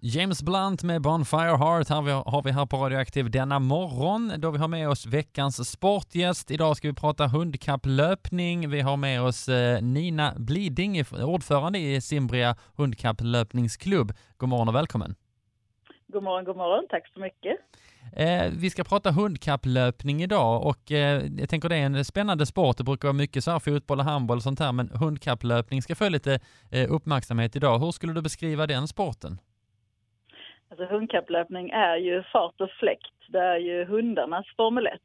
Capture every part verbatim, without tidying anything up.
James Blunt med Bonfire Heart har vi, har vi här på Radioaktiv denna morgon då vi har med oss veckans sportgäst. Idag ska vi prata hundkapplöpning. Vi har med oss eh, Nina Bliding, ordförande i Cimbria hundkapplöpningsklubb. God morgon och välkommen. God morgon, god morgon. Tack så mycket. Eh, vi ska prata hundkapplöpning idag och eh, jag tänker det är en spännande sport. Det brukar vara mycket så här fotboll och handboll och sånt här, men hundkapplöpning ska få lite eh, uppmärksamhet idag. Hur skulle du beskriva den sporten? Alltså hundkapplöpning är ju fart och fläkt. Det är ju hundarnas Formel ett.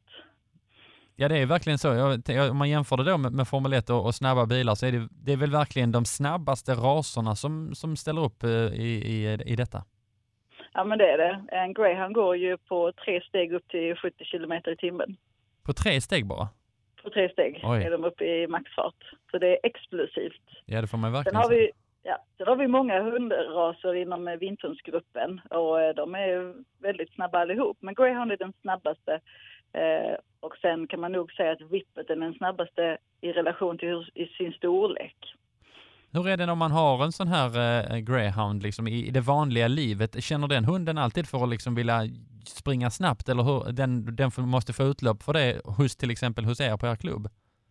Ja, det är verkligen så. Jag, jag, om man jämför det då med, med Formel ett och, och snabba bilar så är det, det är väl verkligen de snabbaste raserna som, som ställer upp eh, i, i, i detta. Ja, men det är det. En greyhound går ju på tre steg upp till sjuttio kilometer i timmen. På tre steg bara? På tre steg Oj. är de uppe i maxfart. Så det är explosivt. Ja, det får man verkligen Sen har vi, ja, sen har vi många hundraser inom vinthundsgruppen och de är väldigt snabba allihop. Men greyhound är den snabbaste eh, och sen kan man nog säga att Whippet är den snabbaste i relation till hur, i sin storlek. Hur är det om man har en sån här eh, greyhound liksom, i, i det vanliga livet? Känner den hunden alltid för att liksom vilja springa snabbt eller hur den, den måste få utlopp för det hos till exempel hos er på er klubb?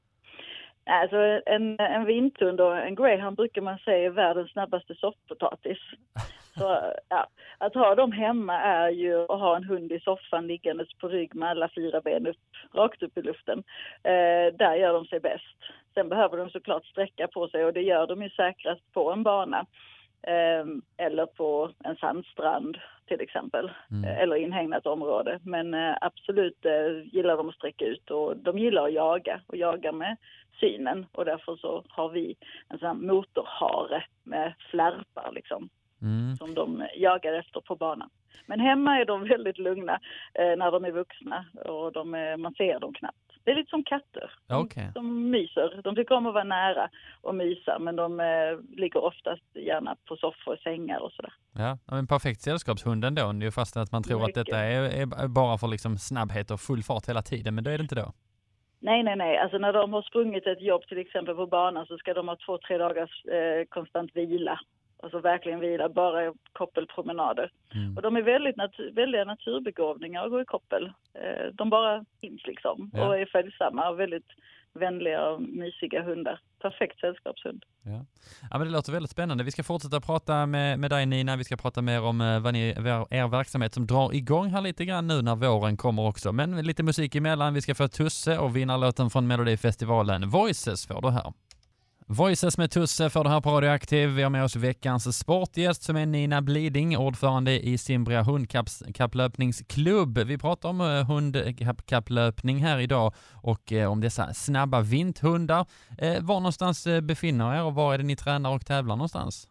Alltså en, en vinthund och en greyhound brukar man säga är världens snabbaste soffpotatis. Så ja, att ha dem hemma är ju att ha en hund i soffan liggandes på rygg med alla fyra ben upp, rakt upp i luften. Eh, där gör de sig bäst. Sen behöver de såklart sträcka på sig och det gör de ju säkrast på en bana. Eh, eller på en sandstrand till exempel. Mm. Eh, eller inhägnat område. Men eh, absolut eh, gillar de att sträcka ut och de gillar att jaga. Och jaga med synen. Och därför så har vi en sån här motorhare med flärpar liksom. Mm. Som de jagar efter på banan. Men hemma är de väldigt lugna eh, när de är vuxna och de är, man ser dem knappt. Det är lite som katter. Okay. De, de myser. De tycker om att vara nära och mysa men de eh, ligger oftast gärna på soffor och sängar och sådär. Ja, men perfekt sällskapshunden då. Det är fast att man tror Mycket. att detta är, är bara för liksom snabbhet och full fart hela tiden, men då är det inte då. Nej, nej, nej. Alltså när de har sprungit ett jobb till exempel på banan så ska de ha två, tre dagars eh, konstant vila. Alltså verkligen vila, bara koppelpromenader. Mm. Och de är väldigt nat- väldiga naturbegåvningar att gå i koppel. Eh, de bara finns liksom ja. Och är följsamma och väldigt vänliga och mysiga hundar. Perfekt sällskapshund. Ja. Ja, men det låter väldigt spännande. Vi ska fortsätta prata med, med dig Nina. Vi ska prata mer om eh, vad ni, er verksamhet som drar igång här lite grann nu när våren kommer också. Men lite musik emellan. Vi ska få Tusse och vinnarlåten från Melodifestivalen. Voices får du här. Voices med Tusse för det här på Radioaktiv. Vi har med oss veckans sportgäst som är Nina Bliding, ordförande i Cimbria hundkapplöpningsklubb. Vi pratar om hundkapplöpning här idag och eh, om dessa snabba vinthundar. Eh, var någonstans befinner er och var är det ni tränar och tävlar någonstans?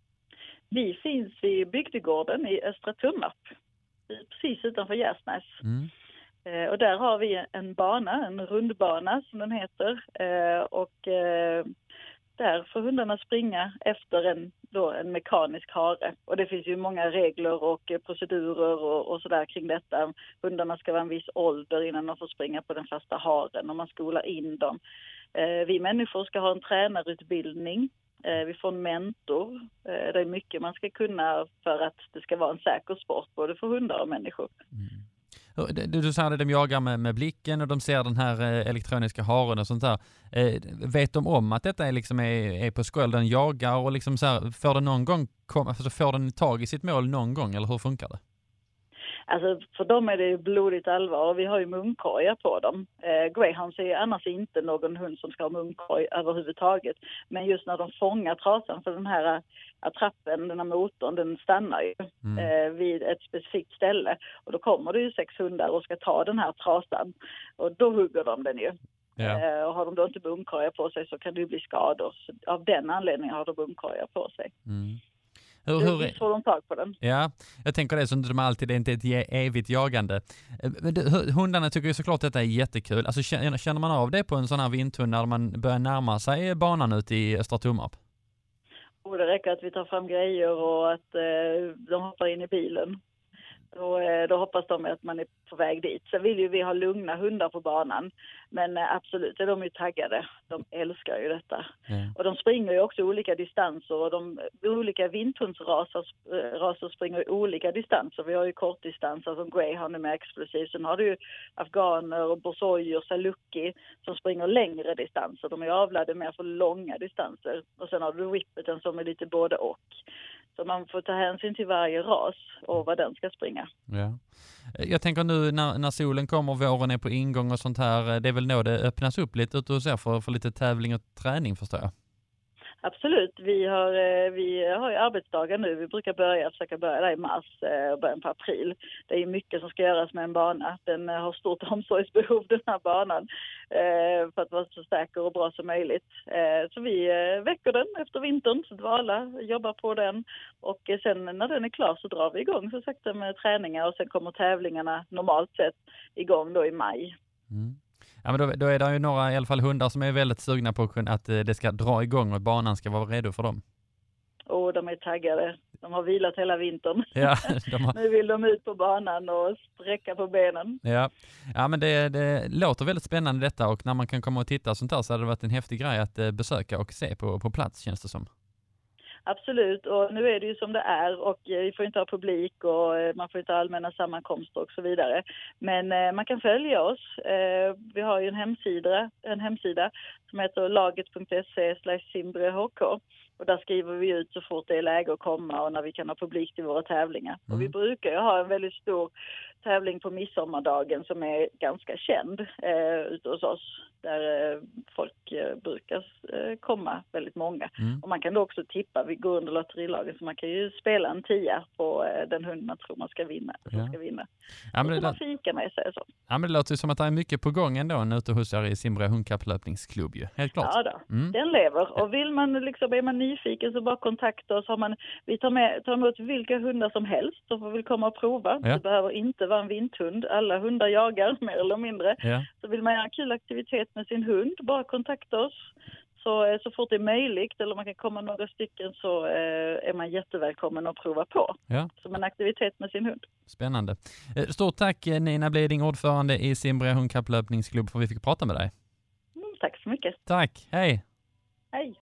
Vi finns i Bygdegården i Östra Tummarp, precis utanför Gärsnäs. Mm. Eh, och där har vi en bana, en rundbana som den heter. Eh, och eh, där får hundarna springa efter en, då, en mekanisk hare. Och det finns ju många regler och eh, procedurer och, och sådär kring detta. Hundarna ska vara en viss ålder innan de får springa på den fasta haren och man skolar in dem. Eh, vi människor ska ha en tränarutbildning. Eh, vi får en mentor. Eh, det är mycket man ska kunna för att det ska vara en säker sport både för hundar och människor. Mm. Du, du sa att de jagar med, med blicken och de ser den här eh, elektroniska haren och sånt där. Eh, vet de om att detta är, liksom är, är på skål? Den jagar och liksom så här, får den någon gång kom, alltså får den tag i sitt mål någon gång eller hur funkar det? Alltså för dem är det blodigt allvar och vi har ju munkorgar på dem. Eh, greyhounds är annars inte någon hund som ska ha munkorg överhuvudtaget. Men just när de fångar trasan för den här attrappen, den här motorn, den stannar ju mm. eh, vid ett specifikt ställe. Och då kommer det ju sex hundar och ska ta den här trasan och då hugger de den ju. Ja. Eh, och har de då inte munkorgar på sig så kan det ju bli skador. Så av den anledningen har de munkorgar på sig. Mm. Hur, hur är... får de tag på den. Ja, jag tänker det som de alltid, det är inte ett evigt jagande. Men det, hundarna tycker ju såklart att detta är jättekul. Alltså känner man av det på en sån här vinthund när man börjar närma sig banan ute i Östra Tummarp? Och det räcker att vi tar fram grejer och att eh, de hoppar in i bilen. Då, eh, då hoppas de att man är på väg dit. Sen vill ju vi ha lugna hundar på banan. Men eh, absolut, är de ju taggade. De älskar ju detta. Ja. Och de springer ju också olika distanser. Och de olika vinthundsraser eh, raser springer i olika distanser. Vi har ju kortdistanser som greyhound med explosiv. Sen har du ju afghaner och borsoi och saluki som springer längre distanser. De är avlade mer för långa distanser. Och sen har du whippeten som är lite både och. Så man får ta hänsyn till varje ras och vad den ska springa. Ja. Jag tänker nu när, när solen kommer, våren är på ingång och sånt här, det är väl nog det öppnas upp lite ute hos er för, för lite tävling och träning, förstår jag. Absolut, vi har, eh, vi har ju arbetsdagar nu. Vi brukar börja, försöka börja där i mars eh, och början på april. Det är ju mycket som ska göras med en bana. Den eh, har stort omsorgsbehov, den här banan, eh, för att vara så säker och bra som möjligt. Eh, så vi eh, väcker den efter vintern, så dvala, jobbar på den. Och eh, sen när den är klar så drar vi igång så sakta med träningar och sen kommer tävlingarna normalt sett igång då i maj. Mm. Ja, men då, då är det ju några i alla fall hundar som är väldigt sugna på att det ska dra igång och banan ska vara redo för dem. Och de är taggade. De har vilat hela vintern. Ja, de har... Nu vill de ut på banan och sträcka på benen. Ja, ja men det, det låter väldigt spännande detta, och när man kan komma och titta och sånt där så hade det varit en häftig grej att besöka och se på, på plats, känns det som. Absolut, och nu är det ju som det är och vi får inte ha publik och man får inte ha allmänna sammankomster och så vidare. Men eh, man kan följa oss. Eh, vi har ju en hemsida, en hemsida som heter laget punkt se slash simbre hk. Och där skriver vi ut så fort det är läge att komma och när vi kan ha publik till våra tävlingar. Mm. Och vi brukar ju ha en väldigt stor tävling på midsommardagen som är ganska känd eh, ute hos oss. Där eh, folk eh, brukar eh, komma, väldigt många. Mm. Och man kan då också tippa, vi går under lotterilagen så man kan ju spela en tia på eh, den hund man tror man ska vinna. Som ja. ska vinna. Ja, men och så det man fika med sig så. Ja, men det låter ju som att det är mycket på gång ändå ute hos er i Simbre hundkapplöpningsklubb ju. Helt klart. Ja då, mm. den lever. Och vill man liksom, är man nyfiken så bara kontakta oss. Har man, vi tar, med, tar emot vilka hundar som helst så får vi komma och prova. Ja. Det behöver inte vara en vinthund. Alla hundar jagar mer eller mindre. Ja. Så vill man göra en kul aktivitet med sin hund, bara kontakta oss. Så, så fort det är möjligt, eller man kan komma några stycken, så eh, är man jättevälkommen att prova på. Ja. Som en aktivitet med sin hund. Spännande. Stort tack Nina Bleding, ordförande i Simbre hundkapplöpningsklubb, för att vi fick prata med dig. Mm, tack så mycket. Tack, hej. Hej.